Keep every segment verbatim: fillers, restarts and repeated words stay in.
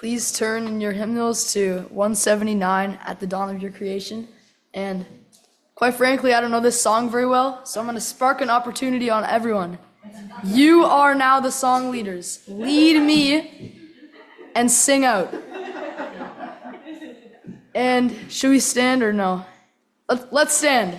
please turn in your hymnals to one seventy-nine, At the Dawn of Your Creation. And quite frankly, I don't know this song very well, so I'm going to spark an opportunity on everyone. You are now the song leaders. Lead me and sing out. And should we stand or no? Let, let's stand.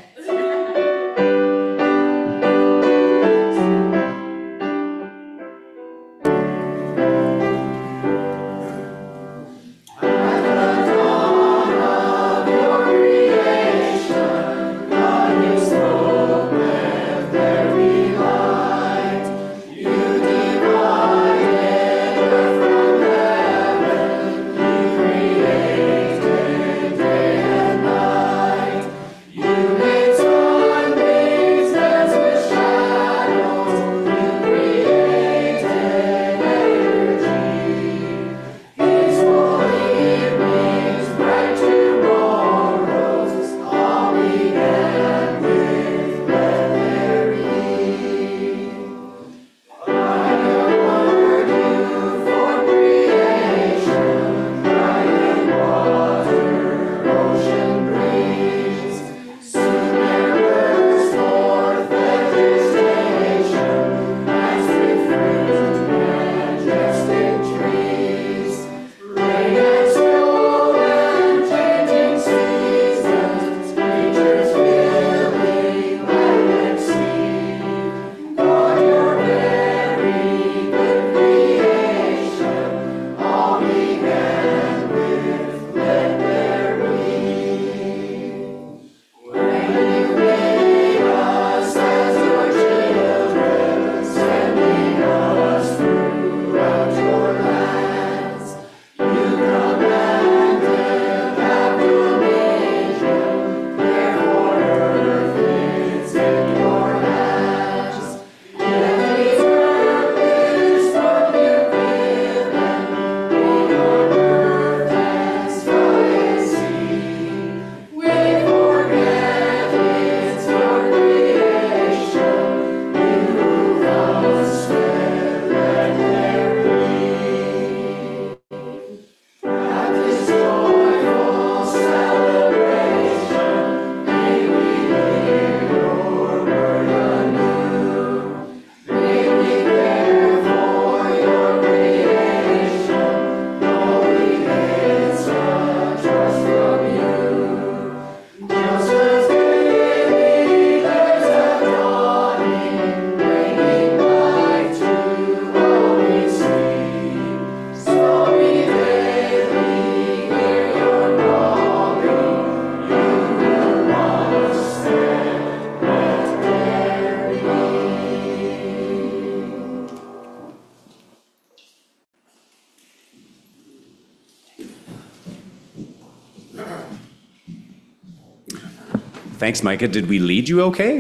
Thanks, Micah. Did we lead you okay?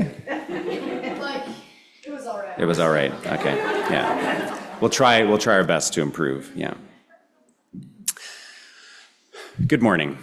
Like, it was all right. It was all right. Okay. Yeah. We'll try, we'll try our best to improve. Yeah. Good morning.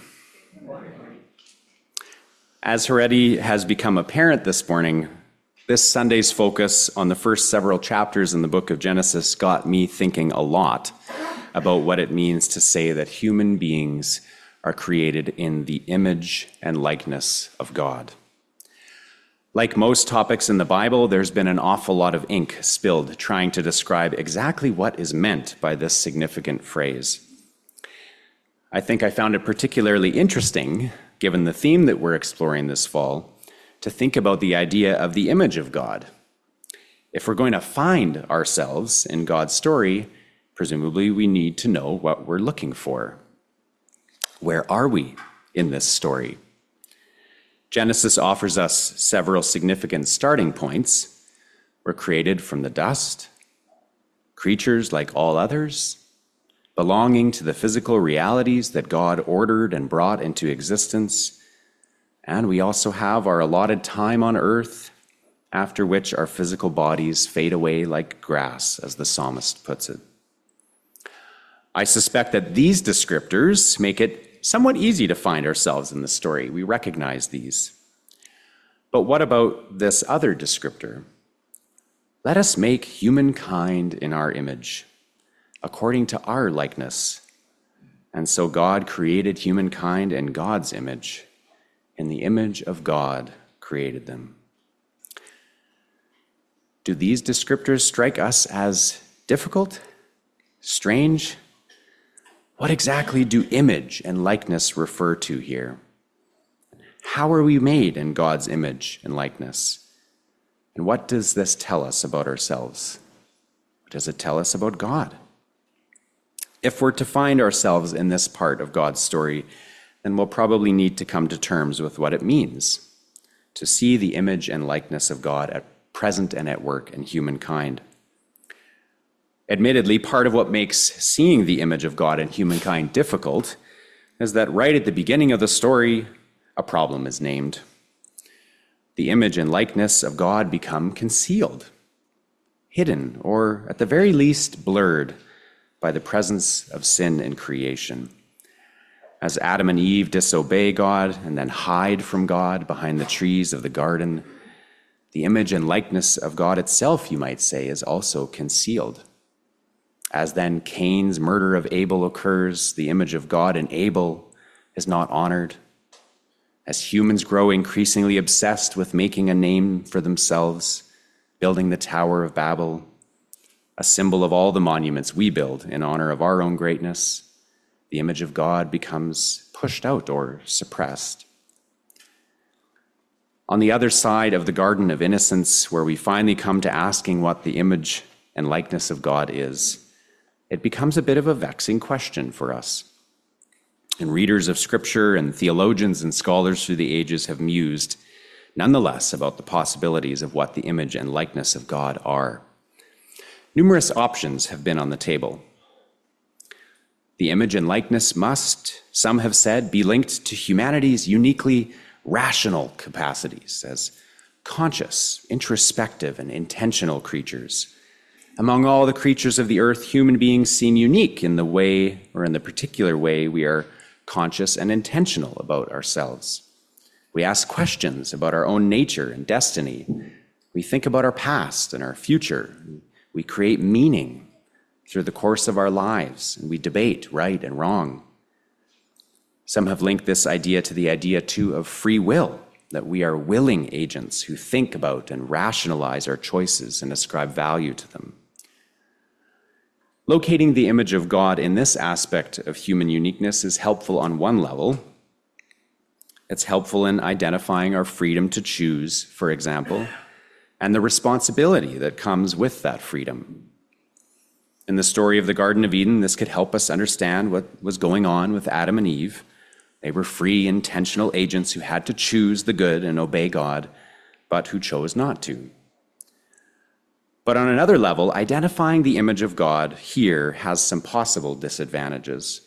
As already has become apparent this morning, this Sunday's focus on the first several chapters in the book of Genesis got me thinking a lot about what it means to say that human beings are created in the image and likeness of God. Like most topics in the Bible, there's been an awful lot of ink spilled trying to describe exactly what is meant by this significant phrase. I think I found it particularly interesting, given the theme that we're exploring this fall, to think about the idea of the image of God. If we're going to find ourselves in God's story, presumably we need to know what we're looking for. Where are we in this story? Genesis offers us several significant starting points. We're created from the dust, creatures like all others, belonging to the physical realities that God ordered and brought into existence. And we also have our allotted time on earth, after which our physical bodies fade away like grass, as the psalmist puts it. I suspect that these descriptors make it somewhat easy to find ourselves in the story. We recognize these. But what about this other descriptor? Let us make humankind in our image, according to our likeness, And so God created humankind in God's image. In the image of God created them. Do these descriptors strike us as difficult? Strange? What exactly do image and likeness refer to here? How are we made in God's image and likeness? And what does this tell us about ourselves? What does it tell us about God? If we're to find ourselves in this part of God's story, then we'll probably need to come to terms with what it means to see the image and likeness of God at present and at work in humankind. Admittedly, part of what makes seeing the image of God in humankind difficult is that right at the beginning of the story, a problem is named. The image and likeness of God become concealed, hidden, or at the very least blurred by the presence of sin in creation. As Adam and Eve disobey God and then hide from God behind the trees of the garden, the image and likeness of God itself, you might say, is also concealed. As then Cain's murder of Abel occurs, the image of God in Abel is not honored. As humans grow increasingly obsessed with making a name for themselves, building the Tower of Babel, a symbol of all the monuments we build in honor of our own greatness, the image of God becomes pushed out or suppressed. On the other side of the Garden of Innocence, where we finally come to asking what the image and likeness of God is, it becomes a bit of a vexing question for us. And readers of Scripture and theologians and scholars through the ages have mused, nonetheless, about the possibilities of what the image and likeness of God are. Numerous options have been on the table. The image and likeness must, some have said, be linked to humanity's uniquely rational capacities as conscious, introspective, and intentional creatures. Among all the creatures of the earth, human beings seem unique in the way, or in the particular way, we are conscious and intentional about ourselves. We ask questions about our own nature and destiny. We think about our past and our future. We create meaning through the course of our lives, and we debate right and wrong. Some have linked this idea to the idea, too, of free will, that we are willing agents who think about and rationalize our choices and ascribe value to them. Locating the image of God in this aspect of human uniqueness is helpful on one level. It's helpful in identifying our freedom to choose, for example, and the responsibility that comes with that freedom. In the story of the Garden of Eden, this could help us understand what was going on with Adam and Eve. They were free, intentional agents who had to choose the good and obey God, but who chose not to. But on another level, identifying the image of God here has some possible disadvantages.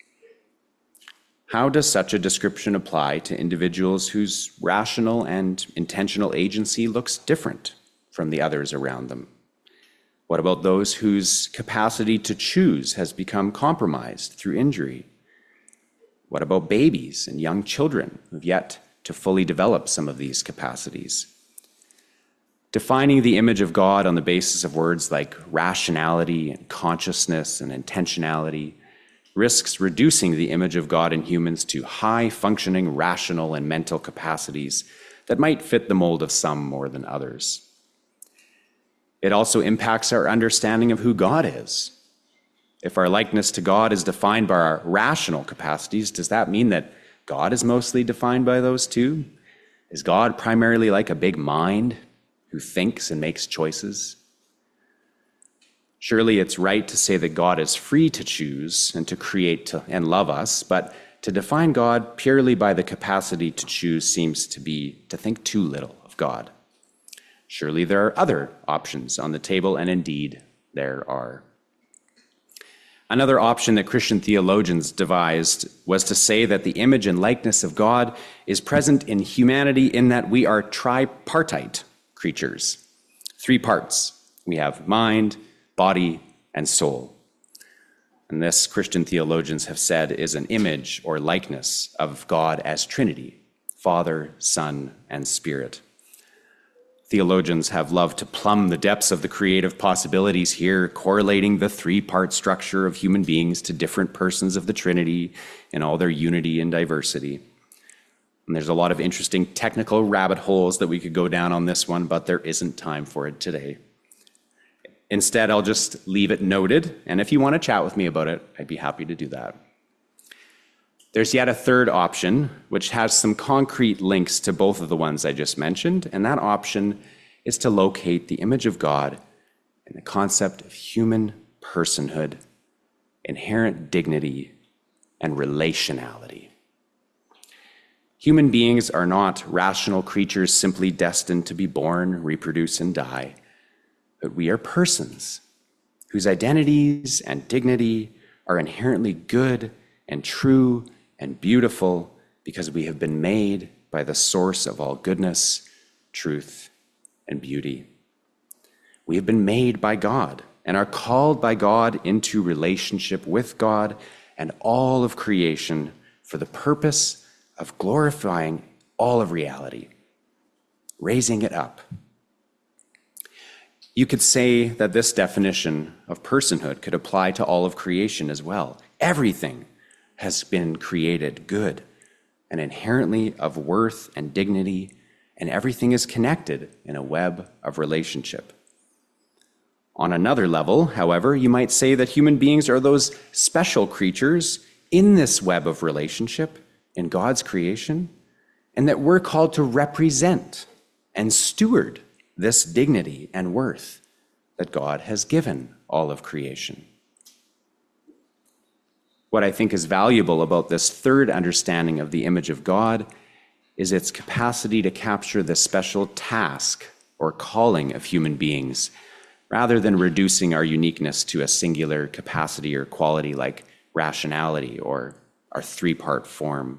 How does such a description apply to individuals whose rational and intentional agency looks different from the others around them? What about those whose capacity to choose has become compromised through injury? What about babies and young children who have yet to fully develop some of these capacities? Defining the image of God on the basis of words like rationality and consciousness and intentionality risks reducing the image of God in humans to high-functioning rational and mental capacities that might fit the mold of some more than others. It also impacts our understanding of who God is. If our likeness to God is defined by our rational capacities, does that mean that God is mostly defined by those too? Is God primarily like a big mind who thinks and makes choices? Surely it's right to say that God is free to choose and to create to, and love us, but to define God purely by the capacity to choose seems to be to think too little of God. Surely there are other options on the table, and indeed there are. Another option that Christian theologians devised was to say that the image and likeness of God is present in humanity in that we are tripartite creatures. Three parts. We have mind, body, and soul. And this, Christian theologians have said, is an image or likeness of God as Trinity, Father, Son, and Spirit. Theologians have loved to plumb the depths of the creative possibilities here, correlating the three-part structure of human beings to different persons of the Trinity in all their unity and diversity. And there's a lot of interesting technical rabbit holes that we could go down on this one, but there isn't time for it today. Instead, I'll just leave it noted, and if you want to chat with me about it, I'd be happy to do that. There's yet a third option, which has some concrete links to both of the ones I just mentioned, and that option is to locate the image of God in the concept of human personhood, inherent dignity, and relationality. Human beings are not rational creatures simply destined to be born, reproduce, and die, but we are persons whose identities and dignity are inherently good and true and beautiful because we have been made by the source of all goodness, truth, and beauty. We have been made by God and are called by God into relationship with God and all of creation for the purpose of glorifying all of reality, raising it up. You could say that this definition of personhood could apply to all of creation as well. Everything has been created good and inherently of worth and dignity, and everything is connected in a web of relationship. On another level, however, you might say that human beings are those special creatures in this web of relationship in God's creation, and that we're called to represent and steward this dignity and worth that God has given all of creation. What I think is valuable about this third understanding of the image of God is its capacity to capture the special task or calling of human beings, rather than reducing our uniqueness to a singular capacity or quality like rationality or our three-part form.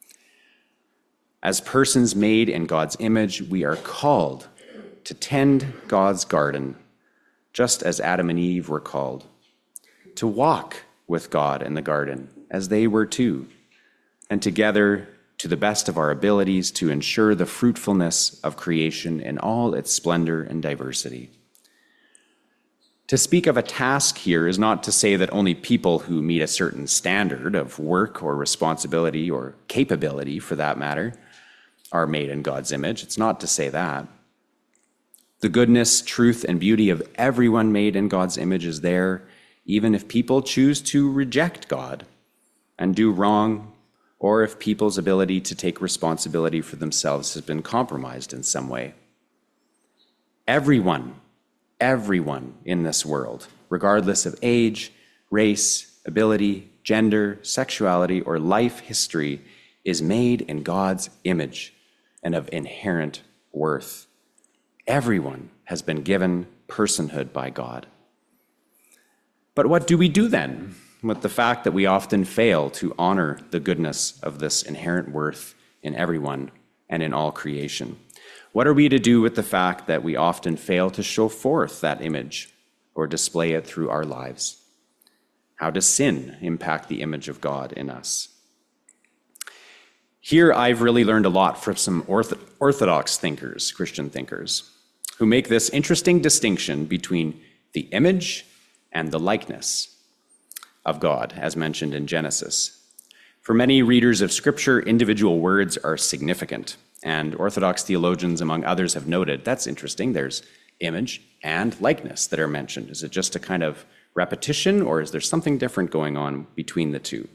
As persons made in God's image, we are called to tend God's garden, just as Adam and Eve were called, to walk with God in the garden, as they were too, and together, to the best of our abilities, to ensure the fruitfulness of creation in all its splendor and diversity. To speak of a task here is not to say that only people who meet a certain standard of work or responsibility or capability, for that matter, are made in God's image. It's not to say that. The goodness, truth, and beauty of everyone made in God's image is there, even if people choose to reject God and do wrong, or if people's ability to take responsibility for themselves has been compromised in some way. Everyone, everyone in this world, regardless of age, race, ability, gender, sexuality, or life history, is made in God's image and of inherent worth. Everyone has been given personhood by God. But what do we do then with the fact that we often fail to honor the goodness of this inherent worth in everyone and in all creation? What are we to do with the fact that we often fail to show forth that image or display it through our lives? How does sin impact the image of God in us? Here, I've really learned a lot from some ortho- orthodox thinkers, Christian thinkers, who make this interesting distinction between the image and the likeness of God, as mentioned in Genesis. For many readers of Scripture, individual words are significant, and Orthodox theologians, among others, have noted that's interesting. There's image and likeness that are mentioned. Is it just a kind of repetition, or is there something different going on between the two?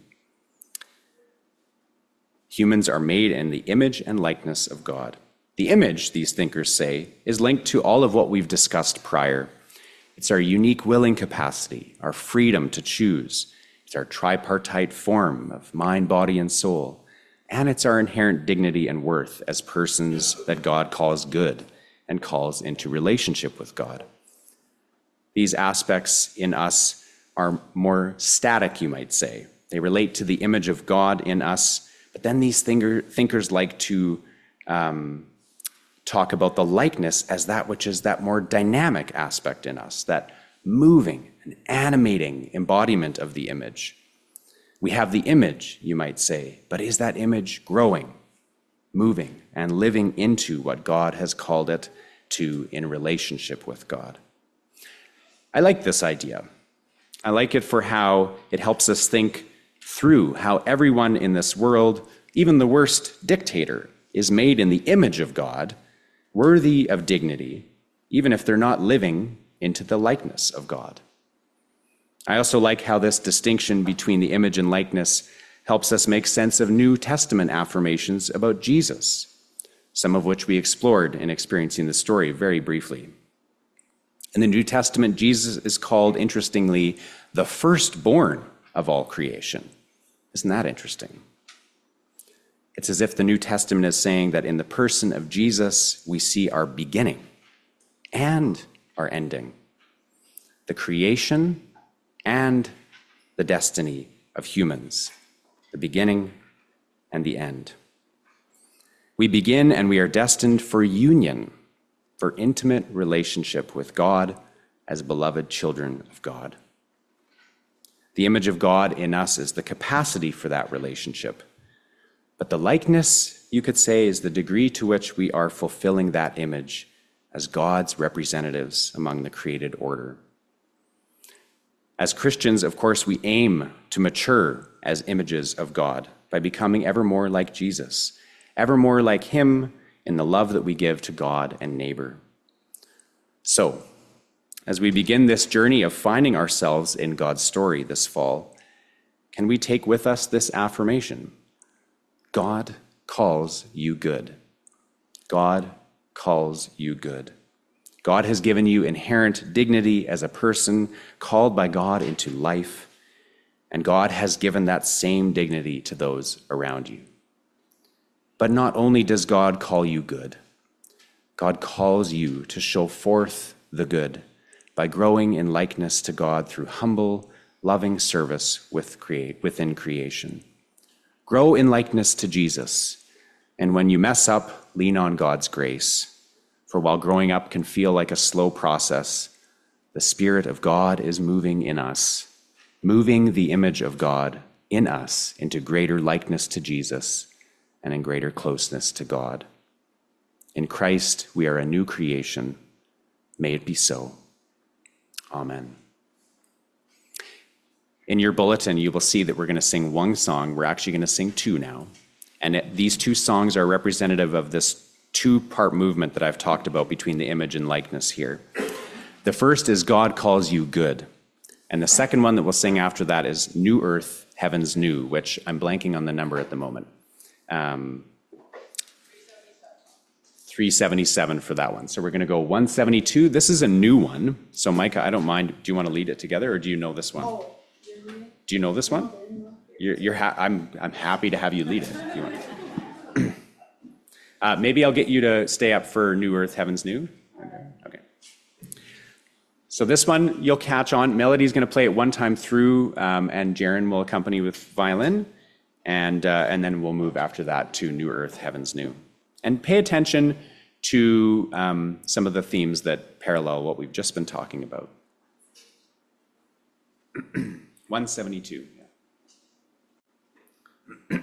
Humans are made in the image and likeness of God. The image, these thinkers say, is linked to all of what we've discussed prior. It's our unique willing capacity, our freedom to choose. It's our tripartite form of mind, body, and soul. And it's our inherent dignity and worth as persons that God calls good and calls into relationship with God. These aspects in us are more static, you might say. They relate to the image of God in us, but then these thinker, thinkers like to um, talk about the likeness as that which is that more dynamic aspect in us, that moving and animating embodiment of the image. We have the image, you might say, but is that image growing, moving, and living into what God has called it to in relationship with God. I like this idea. I like it for how it helps us think through how everyone in this world, even the worst dictator, is made in the image of God, worthy of dignity, even if they're not living into the likeness of God. I also like how this distinction between the image and likeness helps us make sense of New Testament affirmations about Jesus, some of which we explored in Experiencing the Story very briefly. In the New Testament, Jesus is called, interestingly, the firstborn of all creation. Isn't that interesting? It's as if the New Testament is saying that in the person of Jesus, we see our beginning and our ending, the creation and the destiny of humans, the beginning and the end. We begin and we are destined for union, for intimate relationship with God as beloved children of God. The image of God in us is the capacity for that relationship. But the likeness, you could say, is the degree to which we are fulfilling that image as God's representatives among the created order. As Christians, of course, we aim to mature as images of God by becoming ever more like Jesus, ever more like him in the love that we give to God and neighbor. So, as we begin this journey of finding ourselves in God's story this fall, can we take with us this affirmation? God calls you good. God calls you good. God has given you inherent dignity as a person called by God into life, and God has given that same dignity to those around you. But not only does God call you good, God calls you to show forth the good by growing in likeness to God through humble, loving service with create, within creation. Grow in likeness to Jesus, and when you mess up, lean on God's grace. For while growing up can feel like a slow process, the Spirit of God is moving in us, moving the image of God in us into greater likeness to Jesus and in greater closeness to God. In Christ, we are a new creation. May it be so. Amen. In your bulletin, you will see that we're going to sing one song. We're actually going to sing two now. And it, these two songs are representative of this two-part movement that I've talked about between the image and likeness here. The first is God Calls You Good. And the second one that we'll sing after that is New Earth, Heaven's New, which I'm blanking on the number at the moment. Um, three seventy-seven for that one. So we're going to go one seventy-two. This is a new one. So Micah, I don't mind. Do you want to lead it together, or do you know this one? Oh, Do you know this one? You're, you're ha- I'm, I'm happy to have you lead it. If you want. uh, maybe I'll get you to stay up for New Earth, Heaven's New. Okay. okay. So this one you'll catch on. Melody's going to play it one time through, um, and Jaron will accompany with violin, and uh, and then we'll move after that to New Earth, Heaven's New. And pay attention to um, some of the themes that parallel what we've just been talking about. one seventy-two. Yeah.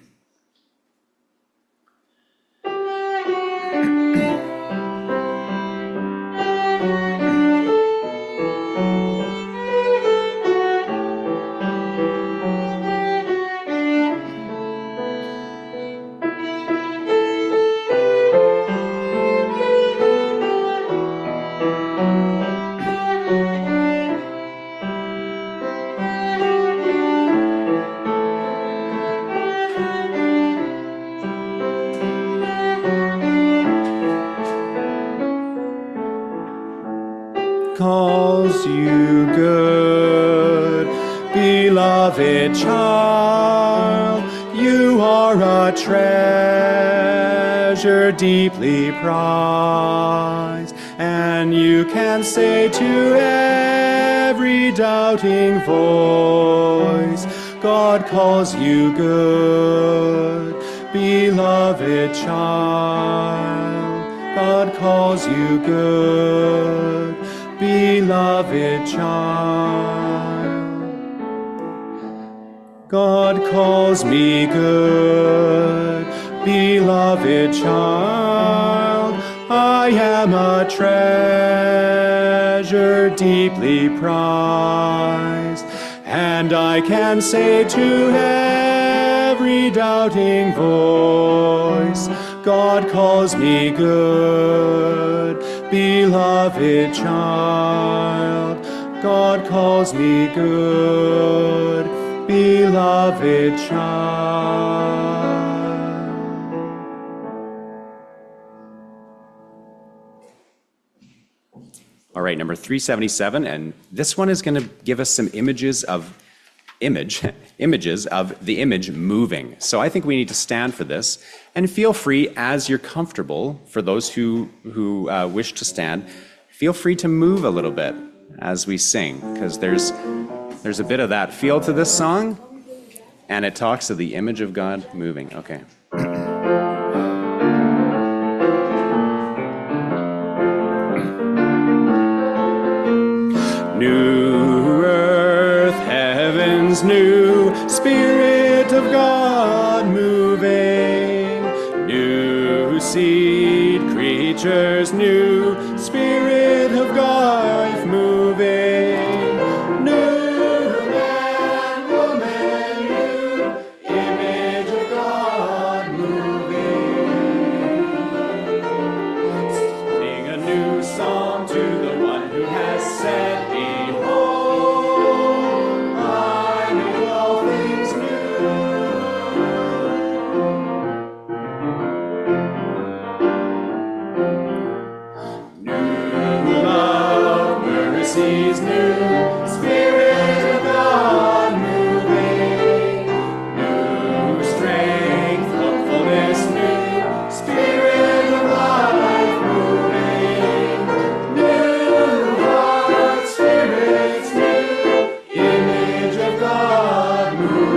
Calls you good, beloved child, you are a treasure deeply prized, and you can say to every doubting voice, God calls you good, beloved child, God calls you good, beloved child. God calls me good, beloved child. I am a treasure deeply prized, and I can say to every doubting voice, God calls me good, beloved child. God calls me good, beloved child. All right, number three seventy-seven, and this one is going to give us some images of image, images of the image moving. So I think we need to stand for this, and feel free as you're comfortable, for those who, who uh, wish to stand, feel free to move a little bit as we sing, because there's, there's a bit of that feel to this song, and it talks of the image of God moving. Okay. New earth, heavens new, Spirit of God moving. New seed, creatures new, Spirit of God moving. New man, woman new, image of God moving. Sing a new song to the one who has said, He's new, Spirit of God moving, new strength, hopefulness new, Spirit of life moving, new heart, spirits new, image of God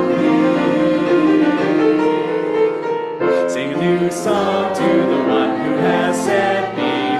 moving. Sing a new song to the one who has said,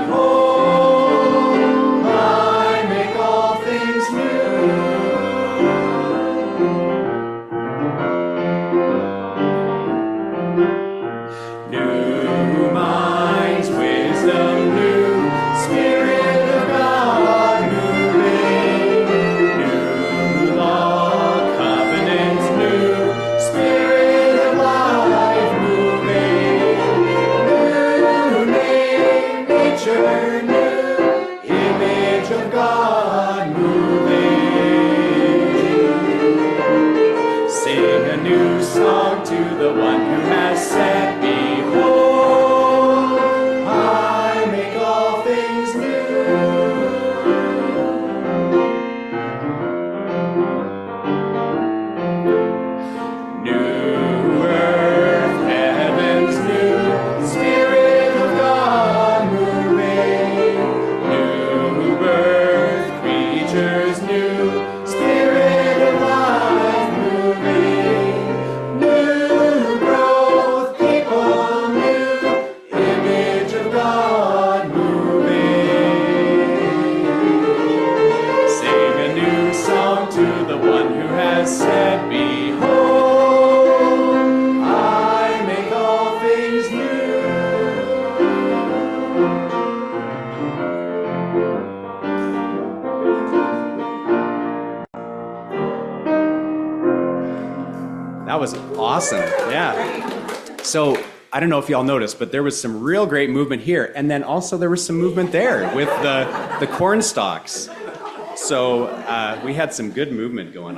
That was awesome. Yeah. So I don't know if y'all noticed, but there was some real great movement here. And then also there was some movement there with the, the corn stalks. So uh, we had some good movement going on.